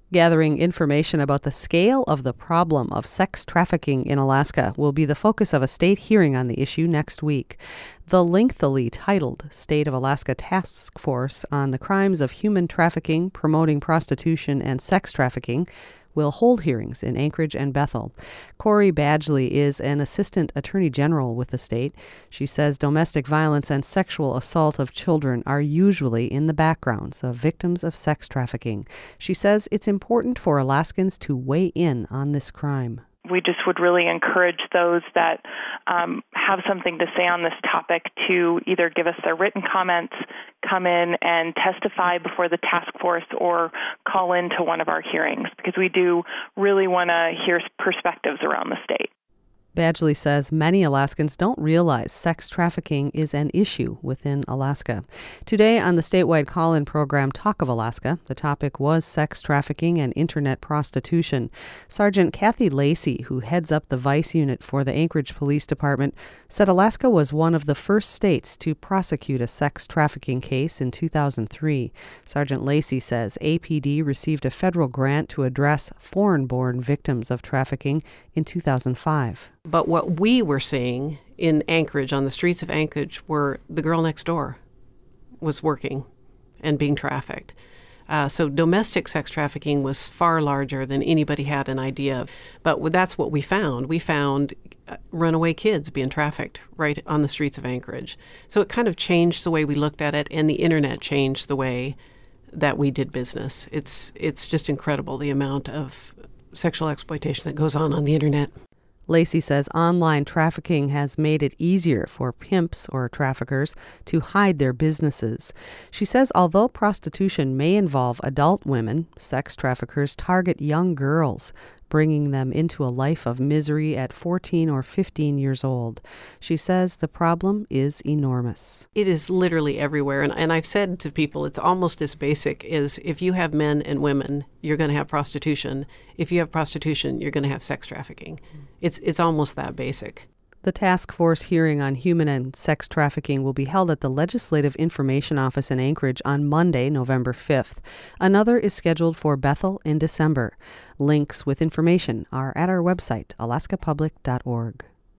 Gathering information about the scale of the problem of sex trafficking in Alaska will be the focus of a state hearing on the issue next week. The lengthily titled State of Alaska Task Force on the Crimes of Human Trafficking, Promoting Prostitution, and Sex Trafficking will hold hearings in Anchorage and Bethel. Corey Badgley is an assistant attorney general with the state. She says domestic violence and sexual assault of children are usually in the backgrounds of victims of sex trafficking. She says it's important for Alaskans to weigh in on this crime. We just would really encourage those that have something to say on this topic to either give us their written comments, come in and testify before the task force, or call into one of our hearings, because we do really want to hear perspectives around the state. Badgley says many Alaskans don't realize sex trafficking is an issue within Alaska. Today on the statewide call-in program Talk of Alaska, the topic was sex trafficking and internet prostitution. Sergeant Kathy Lacey, who heads up the Vice Unit for the Anchorage Police Department, said Alaska was one of the first states to prosecute a sex trafficking case in 2003. Sergeant Lacey says APD received a federal grant to address foreign-born victims of trafficking in 2005. But what we were seeing in Anchorage, on the streets of Anchorage, were the girl next door was working and being trafficked. So domestic sex trafficking was far larger than anybody had an idea of. But that's what we found. We found runaway kids being trafficked right on the streets of Anchorage. So it kind of changed the way we looked at it, and the internet changed the way that we did business. It's just incredible, the amount of sexual exploitation that goes on the internet. Lacey says online trafficking has made it easier for pimps or traffickers to hide their businesses. She says although prostitution may involve adult women, sex traffickers target young girls, bringing them into a life of misery at 14 or 15 years old. She says the problem is enormous. It is literally everywhere. And I've said to people, it's almost as basic as if you have men and women, you're going to have prostitution. If you have prostitution, you're going to have sex trafficking. It's almost that basic. The task force hearing on human and sex trafficking will be held at the Legislative Information Office in Anchorage on Monday, November 5th. Another is scheduled for Bethel in December. Links with information are at our website, alaskapublic.org.